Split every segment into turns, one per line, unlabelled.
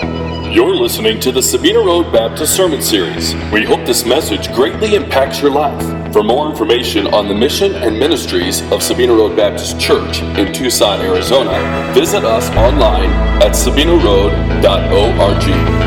You're listening to the Sabina Road Baptist Sermon Series. We hope this message greatly impacts your life. For more information on the mission and ministries of Sabina Road Baptist Church in Tucson, Arizona, visit us online at sabinaroad.org.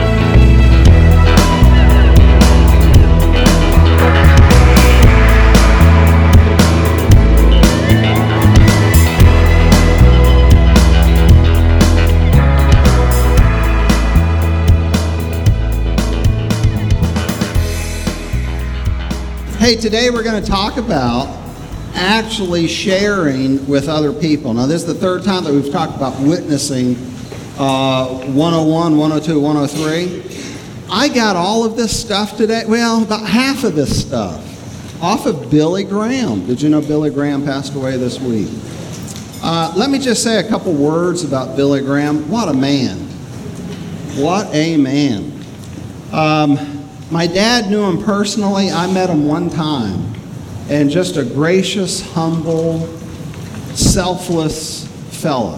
Hey, today we're going to talk about actually sharing with other people. Now, this is the third time that we've talked about witnessing 101, 102, 103. I got all of this stuff today, well, about half of this stuff, off of Billy Graham. Did you know Billy Graham passed away this week? Let me just say a couple words about Billy Graham. What a man. What a man. My dad knew him personally. I met him one time. And just a gracious, humble, selfless fellow.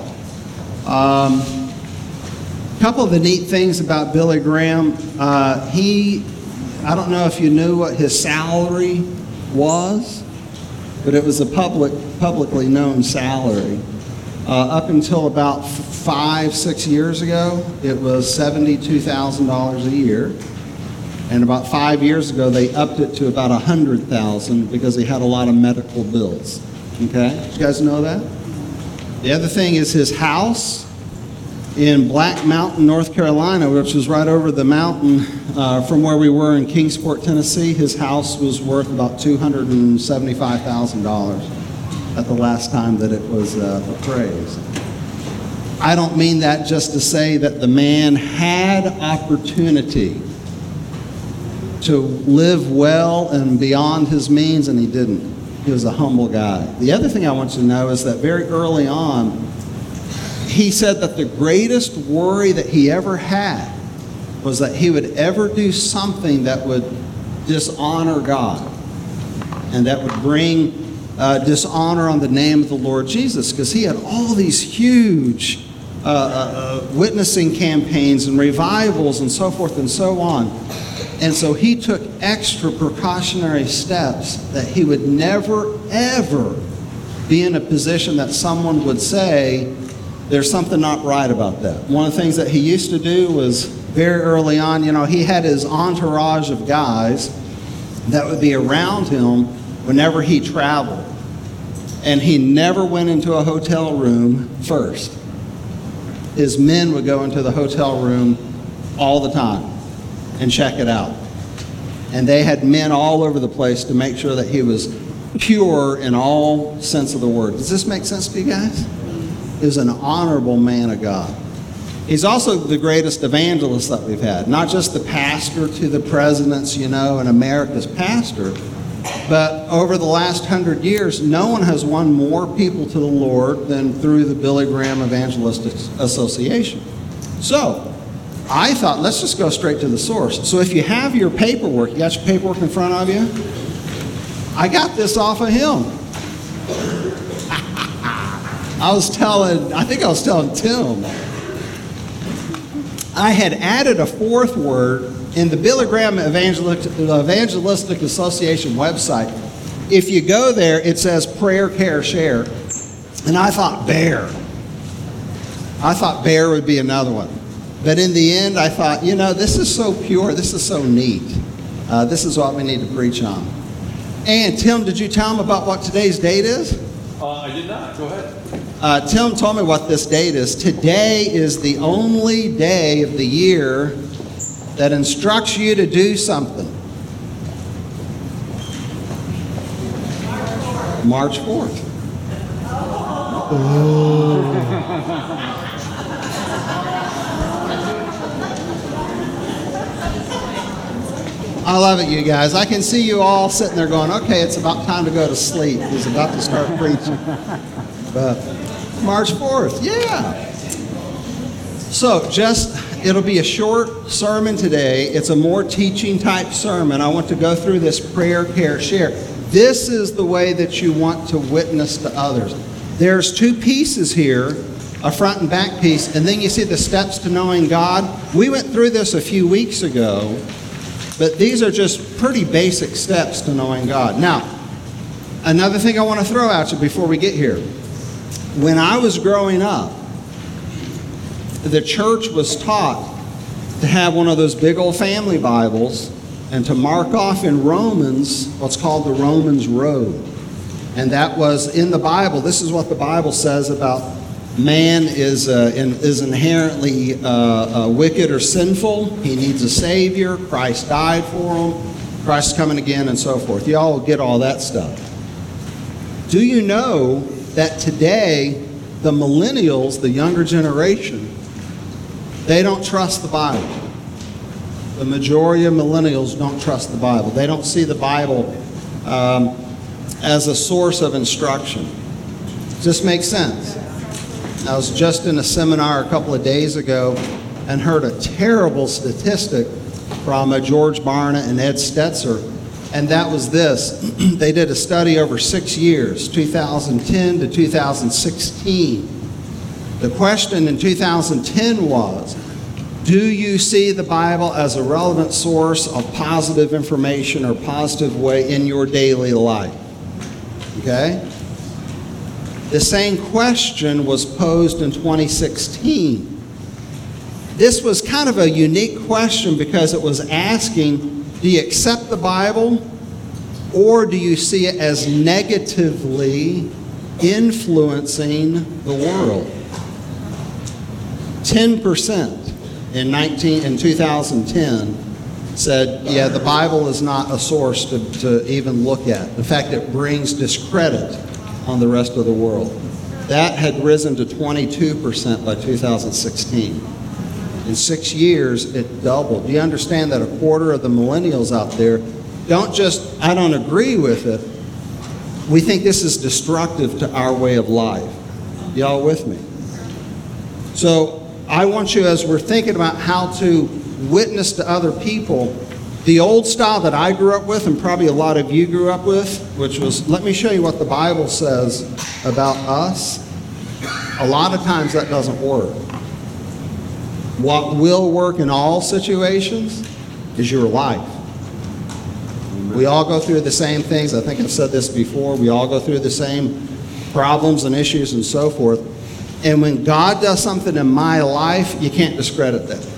A couple of the neat things about Billy Graham. I don't know if you knew what his salary was, but it was a publicly known salary. Up until about 5-6 years ago, it was $72,000 a year. And about 5 years ago, they upped it to about $100,000 because he had a lot of medical bills. Okay? Did you guys know that? The other thing is his house in Black Mountain, North Carolina, which is right over the mountain from where we were in Kingsport, Tennessee. His house was worth about $275,000 at the last time that it was appraised. I don't mean that just to say that the man had opportunity to live well and beyond his means, and he didn't. He was a humble guy. The other thing I want you to know is that very early on, he said that the greatest worry that he ever had was that he would ever do something that would dishonor God and that would bring dishonor on the name of the Lord Jesus, because he had all these huge witnessing campaigns and revivals and so forth and so on. And so he took extra precautionary steps that he would never, ever be in a position that someone would say, there's something not right about that. One of the things that he used to do was very early on, he had his entourage of guys that would be around him whenever he traveled. And he never went into a hotel room first. His men would go into the hotel room all the time and check it out. And they had men all over the place to make sure that he was pure in all sense of the word. Does this make sense to you guys? He was an honorable man of God. He's also the greatest evangelist that we've had. Not just the pastor to the presidents, and America's pastor, but over the last 100 years, no one has won more people to the Lord than through the Billy Graham Evangelistic Association. So, I thought, let's just go straight to the source. So if you have your paperwork, you got your paperwork in front of you? I got this off of him. I think I was telling Tim. I had added a fourth word in the Billy Graham Evangelistic Association website. If you go there, it says prayer, care, share. And I thought bear. Would be another one. But in the end, I thought, this is so pure. This is so neat. This is what we need to preach on. And Tim, did you tell him about what today's date is?
I did not. Go ahead.
Tim told me what this date is. Today is the only day of the year that instructs you to do something. March 4th. Oh. I love it, you guys. I can see you all sitting there going, okay, it's about time to go to sleep. He's about to start preaching. But March 4th, yeah. So it'll be a short sermon today. It's a more teaching type sermon. I want to go through this prayer, care, share. This is the way that you want to witness to others. There's two pieces here a front and back piece, and then you see the steps to knowing God. We went through this a few weeks ago, but these are just pretty basic steps to knowing God. Now, another thing I want to throw at you before we get here. When I was growing up, the church was taught to have one of those big old family Bibles and to mark off in Romans what's called the Romans Road. And that was in the Bible. This is what the Bible says about man is inherently wicked or sinful. He needs a Savior. Christ died for him. Christ is coming again, and so forth. You all get all that stuff. Do you know that today the millennials, the younger generation, they don't trust the Bible? The majority of millennials don't trust the Bible. They don't see the Bible as a source of instruction. Does this make sense? I was just in a seminar a couple of days ago and heard a terrible statistic from George Barna and Ed Stetzer, and that was this. They did a study over 6 years, 2010 to 2016. The question in 2010 was, do you see the Bible as a relevant source of positive information or positive way in your daily life? Okay? The same question was posed in 2016. This was kind of a unique question because it was asking, do you accept the Bible or do you see it as negatively influencing the world? 10% in 2010 said, yeah, the Bible is not a source to even look at. In fact, it brings discredit on the rest of the world. That had risen to 22% by 2016. In 6 years, it doubled. Do you understand that a quarter of the millennials out there I don't agree with it. We think this is destructive to our way of life. Y'all with me? So I want you, as we're thinking about how to witness to other people, the old style that I grew up with, and probably a lot of you grew up with, which was, let me show you what the Bible says about us. A lot of times that doesn't work. What will work in all situations is your life. We all go through the same things. I think I've said this before. We all go through the same problems and issues and so forth. And when God does something in my life, you can't discredit that.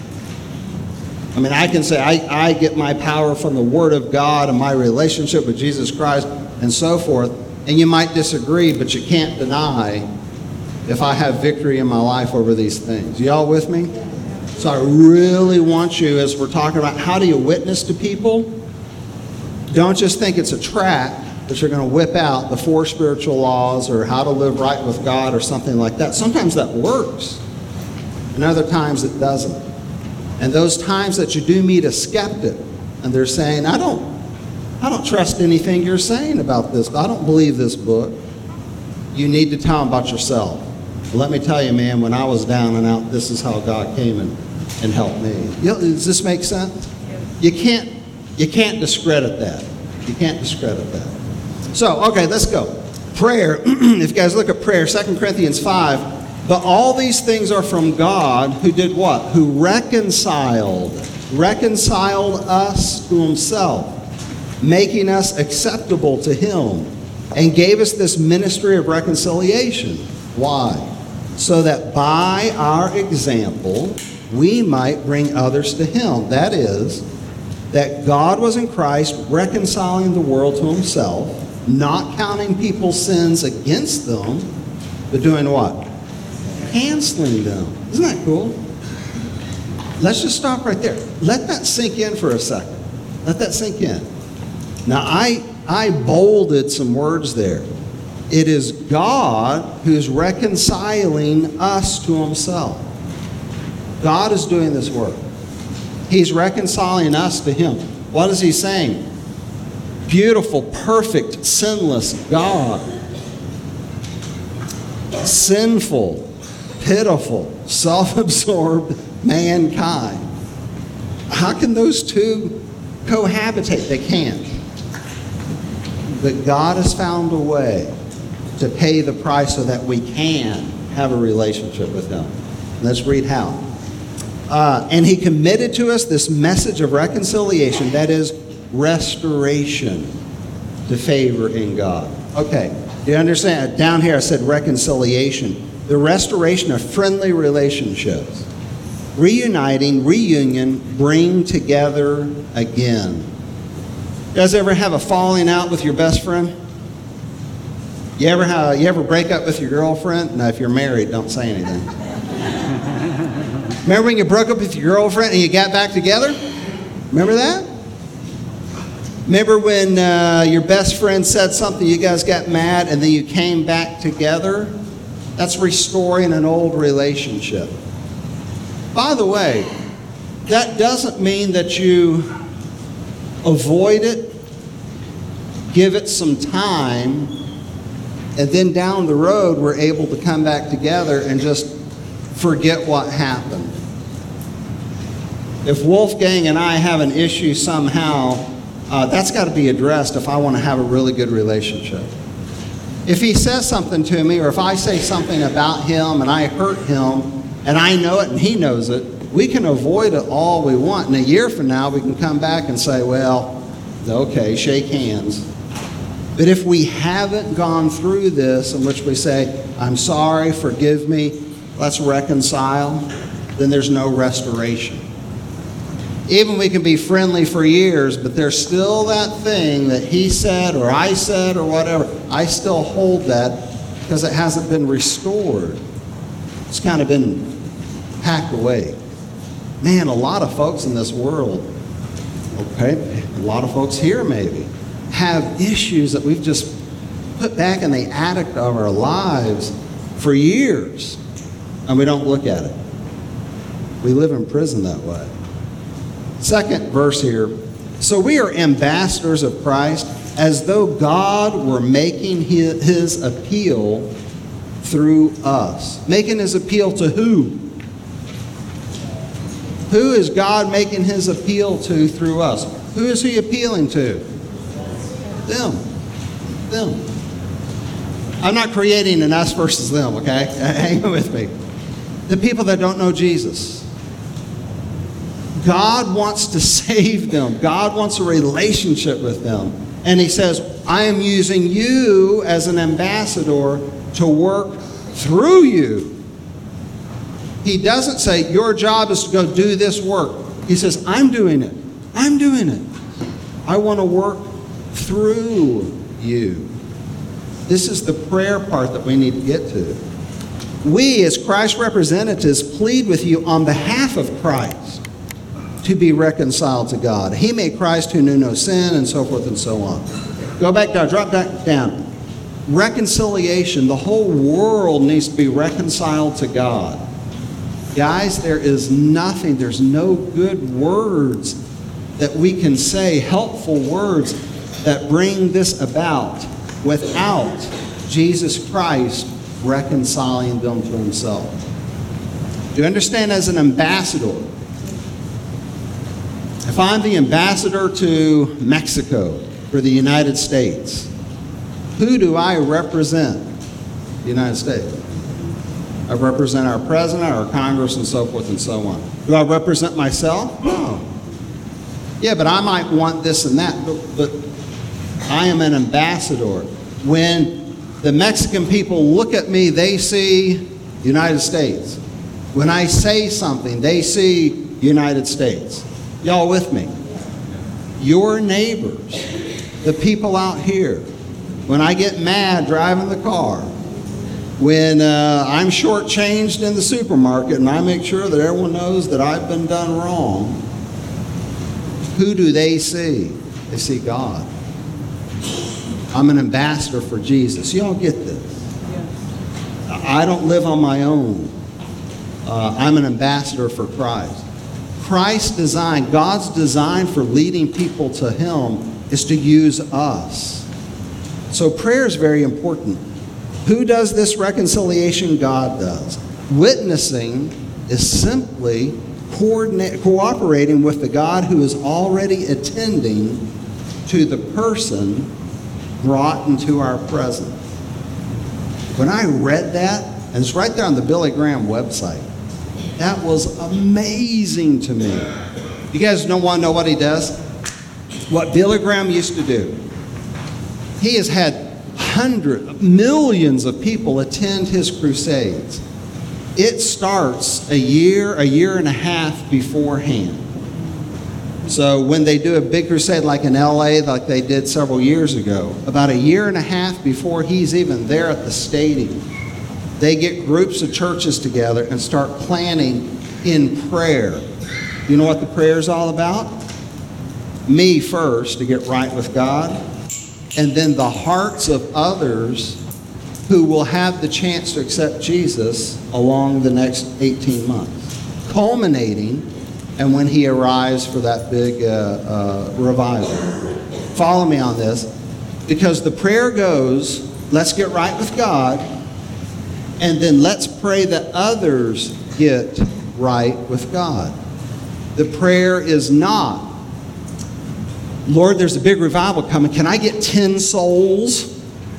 I mean, I can say I get my power from the Word of God and my relationship with Jesus Christ and so forth. And you might disagree, but you can't deny if I have victory in my life over these things. You all with me? So I really want you, as we're talking about how do you witness to people, don't just think it's a tract that you're going to whip out the 4 spiritual laws or how to live right with God or something like that. Sometimes that works, and other times it doesn't. And those times that you do meet a skeptic and they're saying, I don't trust anything you're saying about this. I don't believe this book. You need to tell them about yourself. Let me tell you, man, when I was down and out, this is how God came and helped me. Does this make sense? You can't discredit that. You can't discredit that. So, okay, let's go. Prayer, if you guys look at prayer, 2 Corinthians 5, but all these things are from God who did what? Who reconciled us to himself, making us acceptable to him, and gave us this ministry of reconciliation. Why? So that by our example, we might bring others to him. That is, that God was in Christ reconciling the world to himself, not counting people's sins against them, but doing what? Canceling them. Isn't that cool? Let's just stop right there. Let that sink in for a second. Let that sink in. Now, I bolded some words there. It is God who's reconciling us to himself. God is doing this work. He's reconciling us to him. What is he saying? Beautiful, perfect, sinless God. Sinful, pitiful, self-absorbed mankind. How can those two cohabitate? They can't. But God has found a way to pay the price so that we can have a relationship with him. Let's read how. And he committed to us this message of reconciliation, that is, restoration to favor in God. Okay, do you understand? Down here I said reconciliation. The restoration of friendly relationships. Reuniting, reunion, bring together again. You guys ever have a falling out with your best friend? You ever break up with your girlfriend? Now, if you're married, don't say anything. Remember when you broke up with your girlfriend and you got back together? Remember that? Remember when your best friend said something, you guys got mad, and then you came back together? That's restoring an old relationship. By the way, that doesn't mean that you avoid it, give it some time, and then down the road we're able to come back together and just forget what happened. If Wolfgang and I have an issue somehow, that's got to be addressed if I want to have a really good relationship. If he says something to me, or if I say something about him and I hurt him, and I know it and he knows it, we can avoid it all we want. And a year from now, we can come back and say, well, okay, shake hands. But if we haven't gone through this, in which we say, I'm sorry, forgive me, let's reconcile, then there's no restoration. Even we can be friendly for years, but there's still that thing that he said or I said or whatever. I still hold that because it hasn't been restored. It's kind of been packed away. Man, a lot of folks in this world, okay, a lot of folks here maybe, have issues that we've just put back in the attic of our lives for years, and we don't look at it. We live in prison that way. Second verse here. So we are ambassadors of Christ, as though God were making his appeal through us. Making his appeal to who? Who is God making his appeal to through us? Who is he appealing to? Them. I'm not creating an us versus them, okay? Hang with me. The people that don't know Jesus. God wants to save them. God wants a relationship with them. And he says, I am using you as an ambassador to work through you. He doesn't say, your job is to go do this work. He says, I'm doing it. I'm doing it. I want to work through you. This is the prayer part that we need to get to. We, as Christ's representatives, plead with you on behalf of Christ to be reconciled to God. He made Christ who knew no sin, and so forth and so on. Go back down, drop back down. Reconciliation. The whole world needs to be reconciled to God. Guys, there is nothing, there's no good words that we can say, helpful words that bring this about without Jesus Christ reconciling them to himself. Do you understand, as an ambassador? If I'm the ambassador to Mexico for the United States, who do I represent? The United States. I represent our president, our Congress, and so forth and so on. Do I represent myself? No. Yeah, but I might want this and that, but I am an ambassador. When the Mexican people look at me, they see the United States. When I say something, they see United States. Y'all with me? Your neighbors, the people out here, when I get mad driving the car, when I'm shortchanged in the supermarket and I make sure that everyone knows that I've been done wrong, who do they see? They see God. I'm an ambassador for Jesus. Y'all get this? I don't live on my own. I'm an ambassador for Christ. Christ's design, God's design for leading people to him is to use us. So prayer is very important. Who does this reconciliation? God does. Witnessing is simply cooperating with the God who is already attending to the person brought into our presence. When I read that, And it's right there on the Billy Graham website. That was amazing to me. You guys want to know what he does? What Billy Graham used to do. He has had millions of people attend his crusades. It starts a year and a half beforehand. So when they do a big crusade like in LA, like they did several years ago, about a year and a half before he's even there at the stadium, they get groups of churches together and start planning in prayer. You know what the prayer is all about? Me first, to get right with God, and then the hearts of others who will have the chance to accept Jesus along the next 18 months, culminating and when he arrives for that big revival. Follow me on this, because the prayer goes, let's get right with God, and then let's pray that others get right with God. The prayer is not, Lord, there's a big revival coming. Can I get 10 souls?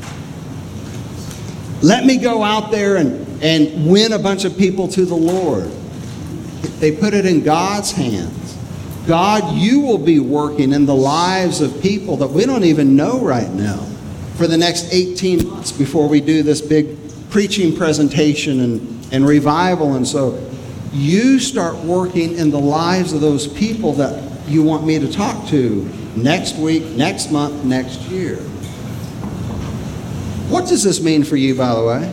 Let me go out there and win a bunch of people to the Lord. They put it in God's hands. God, you will be working in the lives of people that we don't even know right now for the next 18 months before we do this big preaching presentation and revival. And so you start working in the lives of those people that you want me to talk to next week, next month, next year. What does this mean for you, by the way?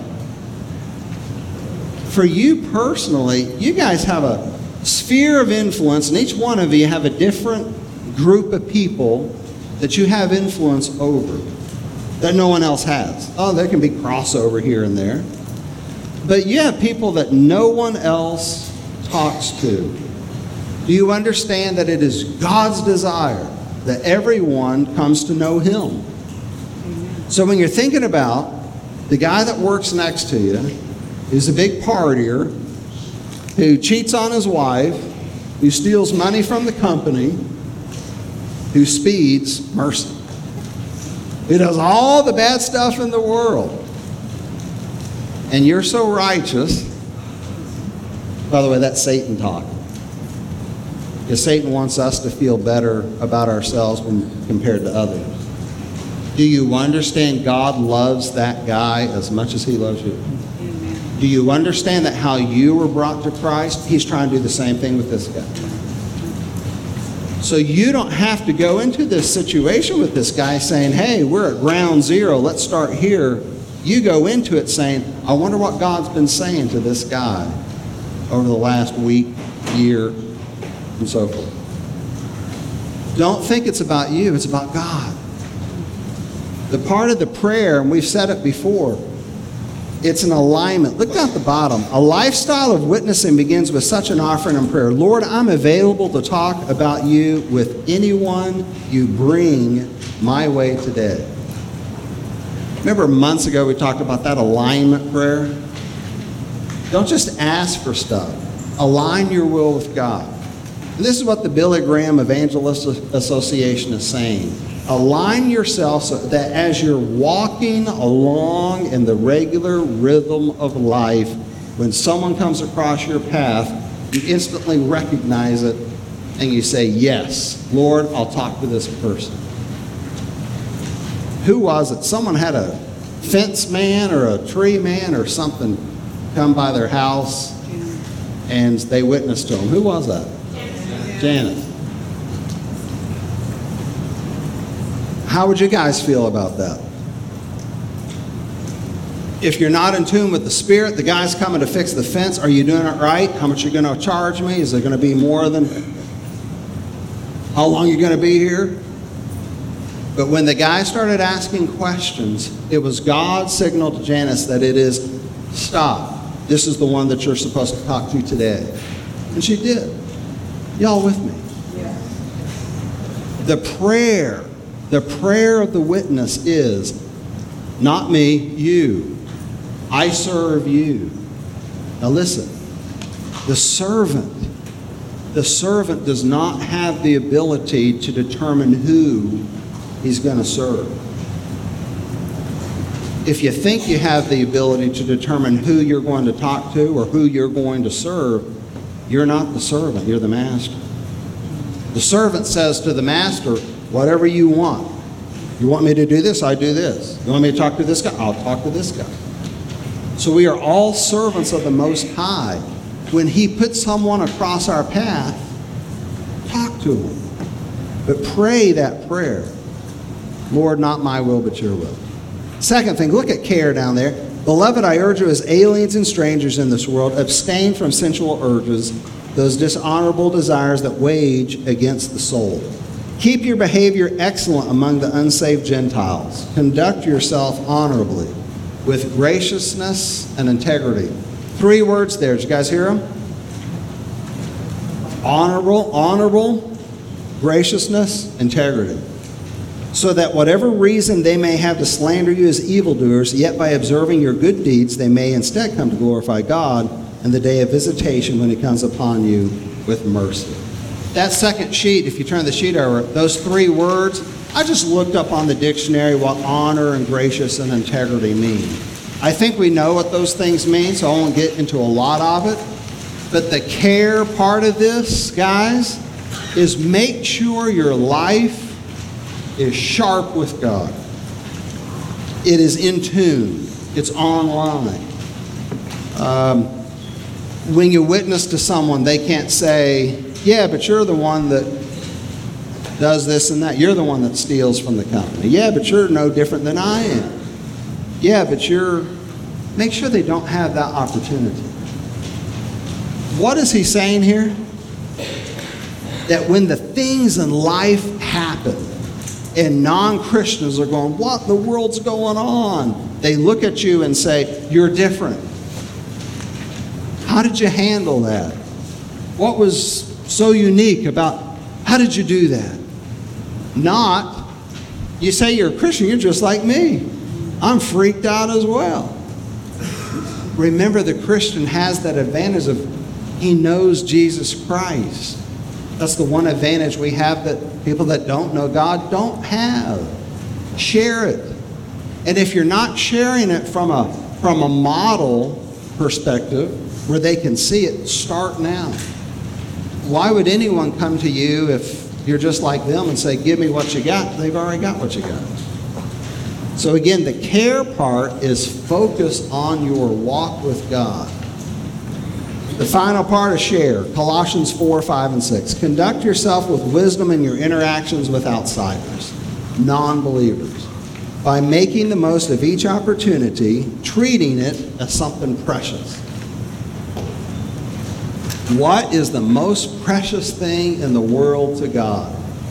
For you personally, you guys have a sphere of influence, and each one of you have a different group of people that you have influence over that no one else has. Oh, there can be crossover here and there. But you have people that no one else talks to. Do you understand that it is God's desire that everyone comes to know Him? So when you're thinking about the guy that works next to you, who's a big partier, who cheats on his wife, who steals money from the company, who speeds, mercy, who does all the bad stuff in the world, and you're so righteous. By the way, that's Satan talking. Because Satan wants us to feel better about ourselves when compared to others. Do you understand God loves that guy as much as he loves you? Amen. Do you understand that how you were brought to Christ, He's trying to do the same thing with this guy? So you don't have to go into this situation with this guy saying, hey, we're at ground zero, let's start here. You go into it saying, I wonder what God's been saying to this guy over the last week, year, and so forth. Don't think it's about you, it's about God. The part of the prayer, and we've said it before, it's an alignment. Look down at the bottom. A lifestyle of witnessing begins with such an offering and prayer. Lord, I'm available to talk about you with anyone you bring my way today. Remember months ago we talked about that alignment prayer? Don't just ask for stuff. Align your will with God. And this is what the Billy Graham Evangelist Association is saying. Align yourself so that as you're walking along in the regular rhythm of life, when someone comes across your path, you instantly recognize it and you say, yes, Lord, I'll talk to this person. Who was it? Someone had a fence man or a tree man or something come by their house and they witnessed to him. Who was that? Janet. How would you guys feel about that? If you're not in tune with the Spirit, the guy's coming to fix the fence. Are you doing it right? How much are you going to charge me? Is it going to be more than how long you're going to be here? But when the guy started asking questions, it was God's signal to Janice that it is, stop. This is the one that you're supposed to talk to today. And she did. Y'all with me? Yeah. The prayer of the witness is, not me, you. I serve you. Now listen, the servant does not have the ability to determine who he's going to serve. If you think you have the ability to determine who you're going to talk to or who you're going to serve, you're not the servant, you're the master. The servant says to the master, whatever you want. You want me to do this? I do this. You want me to talk to this guy? I'll talk to this guy. So we are all servants of the Most High. When He puts someone across our path, talk to him. But pray that prayer. Lord, not my will, but your will. Second thing, look at care down there. Beloved, I urge you as aliens and strangers in this world, abstain from sensual urges, those dishonorable desires that wage against the soul. Keep your behavior excellent among the unsaved Gentiles. Conduct yourself honorably, with graciousness and integrity. 3 words there. Did you guys hear them? Honorable, graciousness, integrity. So that whatever reason they may have to slander you as evildoers, yet by observing your good deeds, they may instead come to glorify God in the day of visitation when He comes upon you with mercy. That second sheet, if you turn the sheet over, those 3 words, I just looked up on the dictionary what honor and gracious and integrity mean. I think we know what those things mean, so I won't get into a lot of it. But the care part of this, guys, is make sure your life is sharp with God. It is in tune. It's online. When you witness to someone, they can't say, yeah, but you're the one that does this and that. You're the one that steals from the company. Yeah, but you're no different than I am. Yeah, but make sure they don't have that opportunity. What is he saying here? That when the things in life happen, and non-Christians are going, what in the world's going on? They look at you and say, you're different. How did you handle that? What was so unique about, how did you do that? Not, you say you're a Christian, you're just like me. I'm freaked out as well. Remember, the Christian has that advantage of he knows Jesus Christ. That's the one advantage we have that people that don't know God don't have. Share it. And if you're not sharing it from a model perspective where they can see it, start now. Why would anyone come to you if you're just like them and say, give me what you got? They've already got what you got. So again, the care part is focused on your walk with God. The final part is share. Colossians 4, 5, and 6. Conduct yourself with wisdom in your interactions with outsiders, non-believers, by making the most of each opportunity, treating it as something precious. What is the most precious thing in the world to God?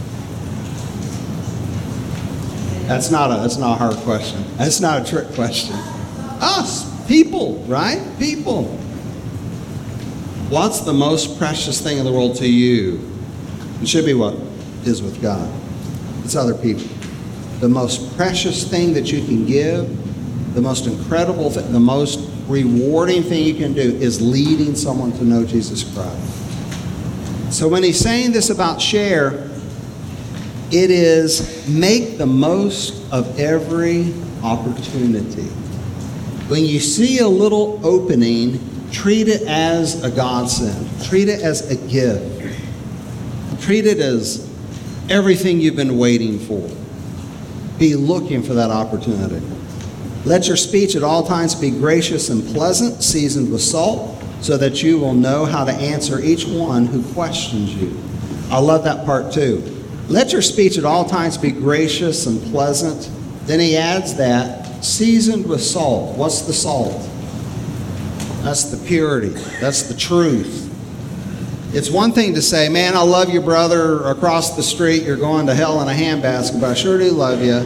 That's not a hard question. That's not a trick question. Us, people, right? People. What's the most precious thing in the world to you? It should be what is with God. It's other people. The most precious thing that you can give, the most incredible thing, the most rewarding thing you can do is leading someone to know Jesus Christ. So when he's saying this about share, it is make the most of every opportunity. When you see a little opening, treat it as a godsend. Treat it as a gift. Treat it as everything you've been waiting for. Be looking for that opportunity. Let your speech at all times be gracious and pleasant, seasoned with salt, so that you will know how to answer each one who questions you. I love that part too. Let your speech at all times be gracious and pleasant. Then he adds that, seasoned with salt. What's the salt? That's the purity. That's the truth. It's one thing to say, man, I love you, brother, across the street. You're going to hell in a handbasket, but I sure do love you.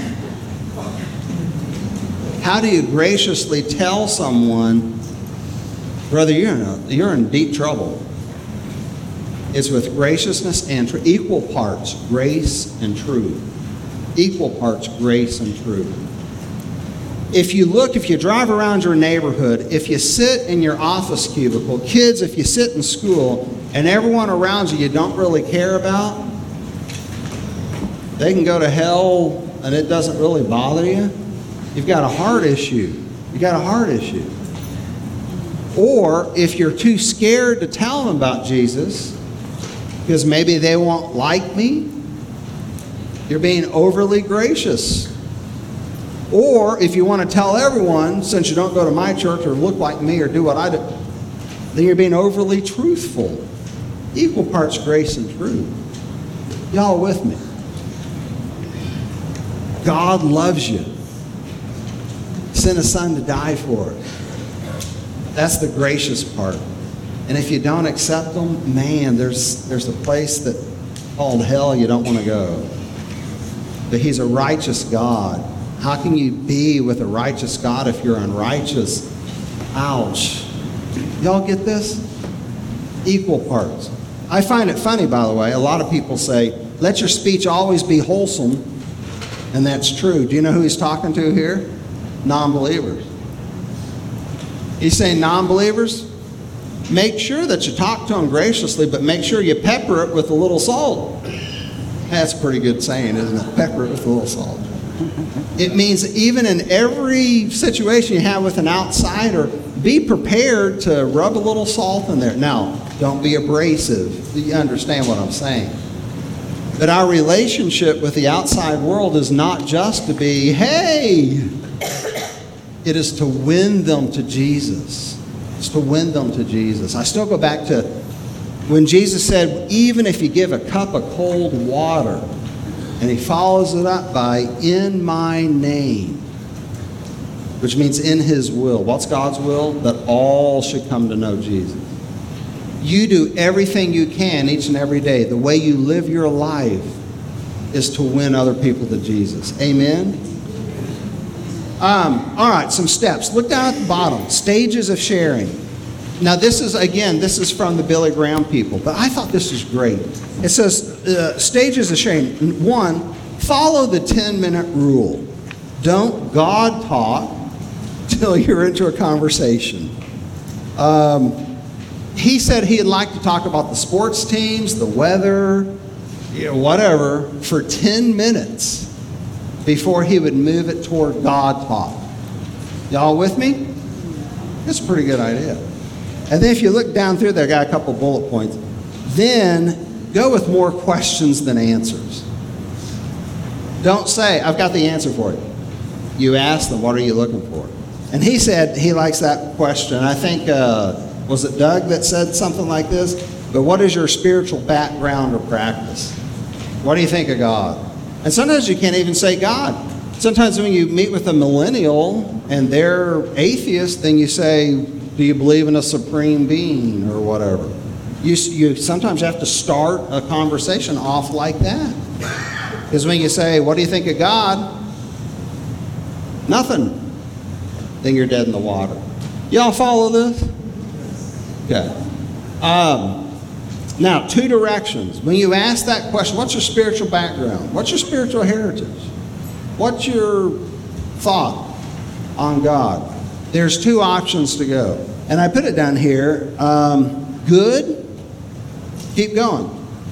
How do you graciously tell someone, brother, you're in deep trouble? It's with graciousness and equal parts grace and truth. Equal parts grace and truth. If you drive around your neighborhood, if you sit in your office cubicle, kids, if you sit in school, and everyone around you don't really care about, they can go to hell and it doesn't really bother you. You've got a heart issue. You got a heart issue. Or if you're too scared to tell them about Jesus, because maybe they won't like me, you're being overly gracious. Or if you want to tell everyone, since you don't go to my church or look like me or do what I do, then you're being overly truthful. Equal parts grace and truth. Y'all with me? God loves you. Sent a son to die for it. That's the gracious part. And if you don't accept them, man, there's a place that called hell you don't want to go. But he's a righteous God. How can you be with a righteous God if you're unrighteous? Ouch. Y'all get this? Equal parts. I find it funny, by the way. A lot of people say, let your speech always be wholesome. And that's true. Do you know who he's talking to here? Non-believers. He's saying, non-believers, make sure that you talk to them graciously, but make sure you pepper it with a little salt. That's a pretty good saying, isn't it? Pepper it with a little salt. It means even in every situation you have with an outsider, be prepared to rub a little salt in there. Now, don't be abrasive. You understand what I'm saying. But our relationship with the outside world is not just to be, hey, it is to win them to Jesus. It's to win them to Jesus. I still go back to when Jesus said, even if you give a cup of cold water, and he follows it up by, in my name, which means in his will. What's God's will? That all should come to know Jesus. You do everything you can each and every day. The way you live your life is to win other people to Jesus. Amen? All right, some steps. Look down at the bottom. Stages of sharing. Now this is from the Billy Graham people, but I thought this was great. It says, stages of sharing. 1, follow the 10-minute rule. Don't God talk till you're into a conversation. He said he'd like to talk about the sports teams, the weather, whatever, for 10 minutes before he would move it toward God talk. Y'all with me? That's a pretty good idea. And then if you look down through there, I got a couple bullet points. Then go with more questions than answers. Don't say, I've got the answer for you. You ask them, what are you looking for? And he said he likes that question. I think, was it Doug that said something like this? But what is your spiritual background or practice? What do you think of God? And sometimes you can't even say God. Sometimes when you meet with a millennial and they're atheist, then you say, do you believe in a supreme being or whatever? You sometimes have to start a conversation off like that. Because when you say, what do you think of God? Nothing. Then you're dead in the water. Y'all follow this? Okay. Now, 2 directions. When you ask that question, what's your spiritual background? What's your spiritual heritage? What's your thought on God? There's 2 options to go. And I put it down here. Good, keep going.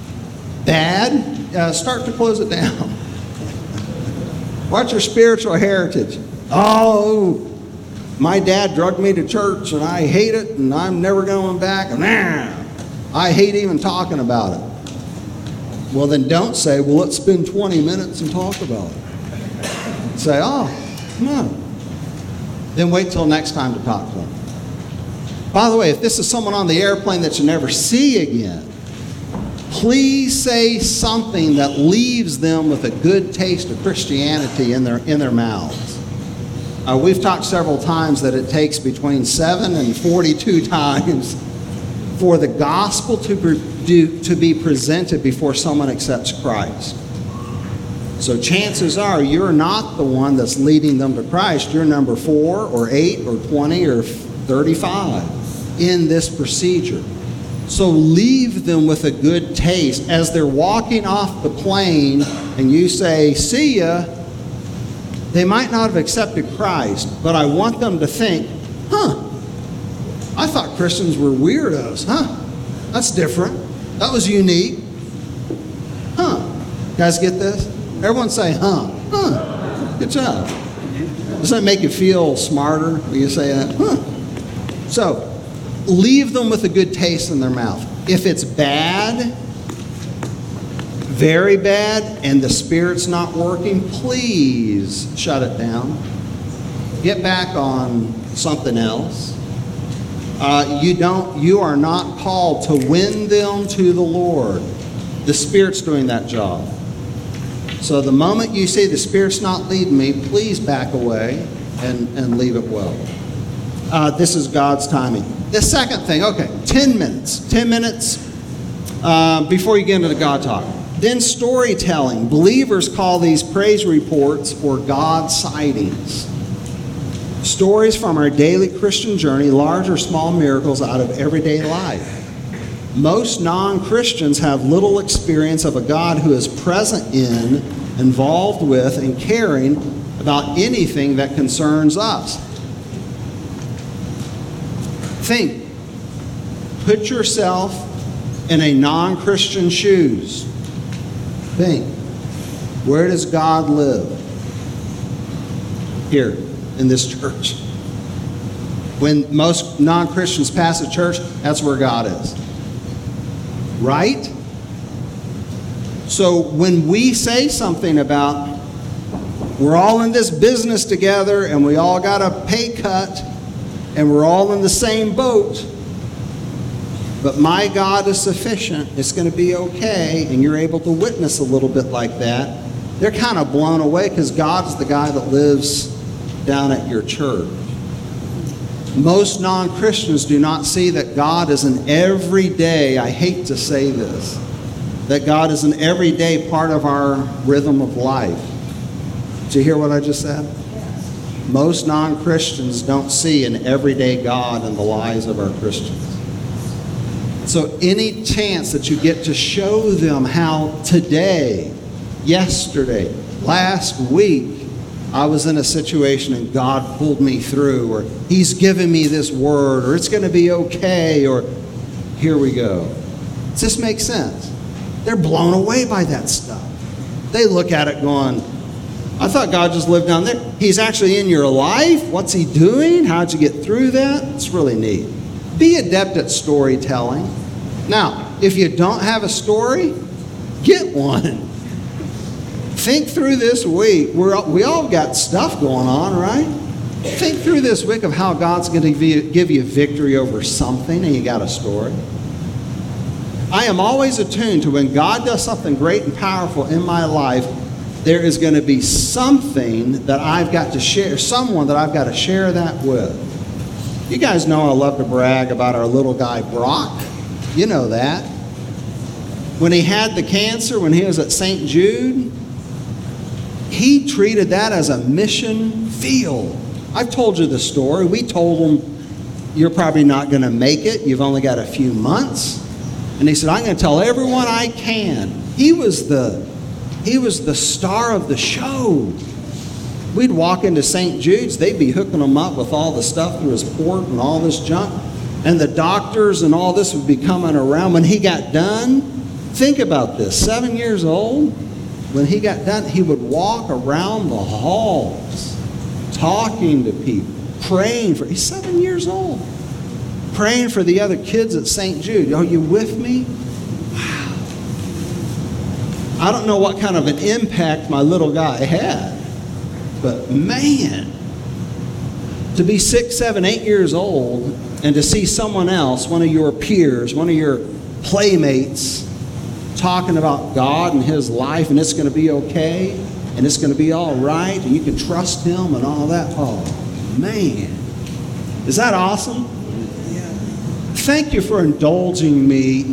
Bad, start to close it down. What's your spiritual heritage? Oh, my dad drugged me to church and I hate it and I'm never going back. And I hate even talking about it. Well, then don't say, well, let's spend 20 minutes and talk about it. Say, oh, no. Then wait till next time to talk to them. By the way, if this is someone on the airplane that you never see again, please say something that leaves them with a good taste of Christianity in their mouths. We've talked several times that it takes between 7 and 42 times for the gospel to be presented before someone accepts Christ. So chances are you're not the one that's leading them to Christ. You're number 4 or 8 or 20 or 35 in this procedure. So leave them with a good taste. As they're walking off the plane and you say, see ya, they might not have accepted Christ, but I want them to think, I thought Christians were weirdos, That's different. That was unique. Guys get this? Everyone say, Good job. Doesn't that make you feel smarter when you say that? So, leave them with a good taste in their mouth. If it's bad, very bad, and the Spirit's not working, please shut it down. Get back on something else. You are not called to win them to the Lord. The Spirit's doing that job. So the moment you see the Spirit's not leading me, please back away and leave it well. This is God's timing. The second thing, 10 minutes. 10 minutes before you get into the God talk. Then storytelling. Believers call these praise reports or God sightings. Stories from our daily Christian journey, large or small miracles out of everyday life. Most non-Christians have little experience of a God who is present in, involved with, and caring about anything that concerns us. Think. Put yourself in a non-Christian shoes. Think. Where does God live? Here, in this church. When most non-Christians pass a church, that's where God is. Right? So when we say something about we're all in this business together and we all got a pay cut and we're all in the same boat, but my God is sufficient, it's going to be okay, and you're able to witness a little bit like that, they're kind of blown away because God's the guy that lives down at your church. Most non-Christians do not see that God is an everyday, I hate to say this, that God is an everyday part of our rhythm of life. Did you hear what I just said? Most non-Christians don't see an everyday God in the lives of our Christians. So any chance that you get to show them how today, yesterday, last week, I was in a situation and God pulled me through, or He's given me this word, or it's going to be okay, or here we go. Does this make sense? They're blown away by that stuff. They look at it going, I thought God just lived down there. He's actually in your life. What's He doing? How'd you get through that? It's really neat. Be adept at storytelling. Now, if you don't have a story, get one. Think through this week. We all got stuff going on, right? Think through this week of how God's going to give you victory over something, and you got a story. I am always attuned to when God does something great and powerful in my life, there is going to be something that I've got to share, someone that I've got to share that with. You guys know I love to brag about our little guy, Brock. You know that. When he had the cancer, when he was at St. Jude, he treated that as a mission field. I've told you the story. We told him, you're probably not going to make it. You've only got a few months. And he said, I'm going to tell everyone I can. He was the star of the show. We'd walk into St. Jude's. They'd be hooking him up with all the stuff through his port and all this junk. And the doctors and all this would be coming around. When he got done, think about this, 7 years old, when he got done, he would walk around the halls talking to people, praying for, he's 7 years old, praying for the other kids at St. Jude. Are you with me? Wow. I don't know what kind of an impact my little guy had, but man, to be 6, 7, 8 years old and to see someone else, one of your peers, one of your playmates, talking about God and His life, and it's going to be okay, and it's going to be all right, and you can trust Him and all that. Oh, man. Is that awesome? Yeah. Thank you for indulging me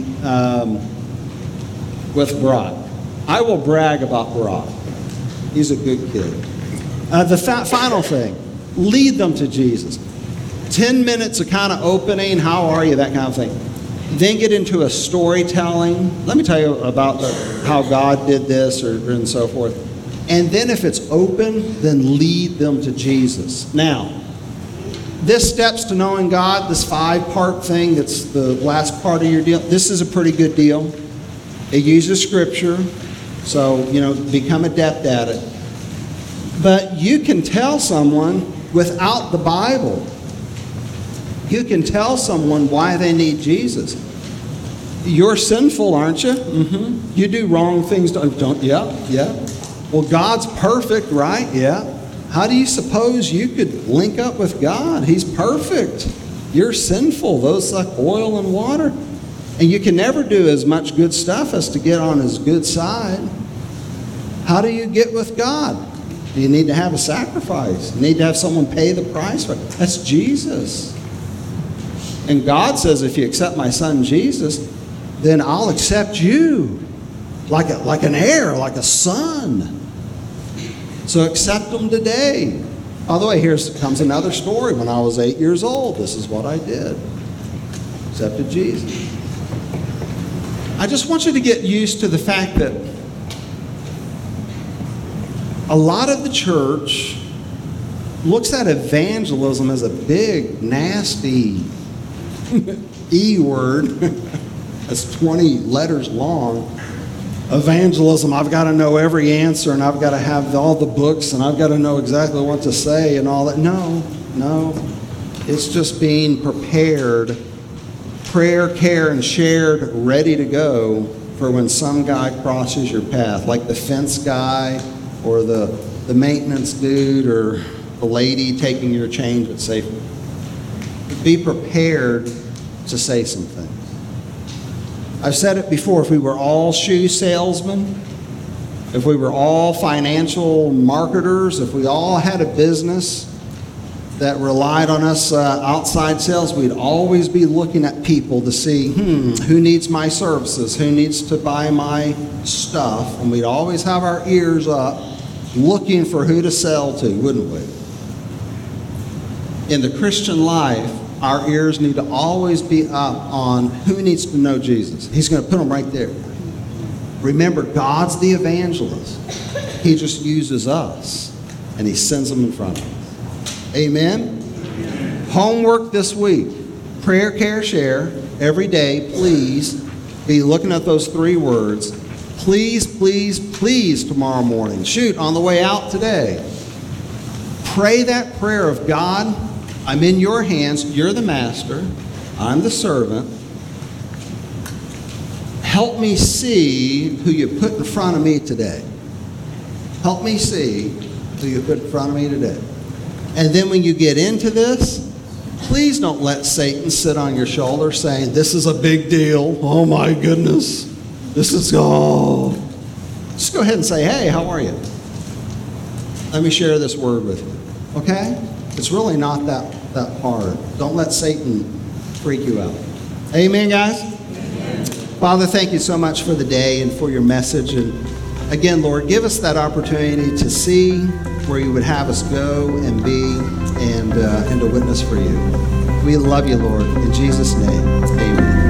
with Brock. I will brag about Brock. He's a good kid. The final thing, lead them to Jesus. 10 minutes of kind of opening, how are you, that kind of thing. Then get into a storytelling. Let me tell you about how God did this and so forth. And then if it's open, then lead them to Jesus. Now, this steps to knowing God, this 5-part thing, that's the last part of your deal. This is a pretty good deal. It uses Scripture, so, become adept at it. But you can tell someone without the Bible. You can tell someone why they need Jesus. You're sinful, aren't you? Mm-hmm. You do wrong things, don't? Yeah. Well, God's perfect, right? Yeah. How do you suppose you could link up with God? He's perfect. You're sinful. Those like oil and water. And you can never do as much good stuff as to get on His good side. How do you get with God? You need to have a sacrifice. You need to have someone pay the price for it. That's Jesus. And God says, if you accept my Son Jesus, then I'll accept you like an heir, like a son. So accept Him today. By the way, here comes another story. When I was 8 years old, this is what I did. Accepted Jesus. I just want you to get used to the fact that a lot of the church looks at evangelism as a big, nasty E word. That's 20 letters long. Evangelism, I've got to know every answer, and I've got to have all the books, and I've got to know exactly what to say and all that. No. It's just being prepared, prayer, care, and shared, ready to go for when some guy crosses your path, like the fence guy or the maintenance dude or the lady taking your change at Safeway. Be prepared to say some things. I've said it before, if we were all shoe salesmen, if we were all financial marketers, if we all had a business that relied on us outside sales, we'd always be looking at people to see, who needs my services, who needs to buy my stuff, and we'd always have our ears up looking for who to sell to, wouldn't we? In the Christian life, our ears need to always be up on who needs to know Jesus. He's going to put them right there. Remember, God's the evangelist. He just uses us, and He sends them in front of us. Amen? Homework this week. Prayer, care, share. Every day, please be looking at those 3 words. Please, please, please tomorrow morning. Shoot, on the way out today. Pray that prayer of God, I'm in your hands. You're the master. I'm the servant. Help me see who you put in front of me today. Help me see who you put in front of me today. And then when you get into this, please don't let Satan sit on your shoulder saying, this is a big deal. Oh my goodness. This is all. Just go ahead and say, hey, how are you? Let me share this word with you. Okay? It's really not that hard. Don't let Satan freak you out. Amen, guys? Amen. Father, thank you so much for the day and for your message. And again, Lord, give us that opportunity to see where you would have us go and be and to witness for you. We love you, Lord. In Jesus' name, amen.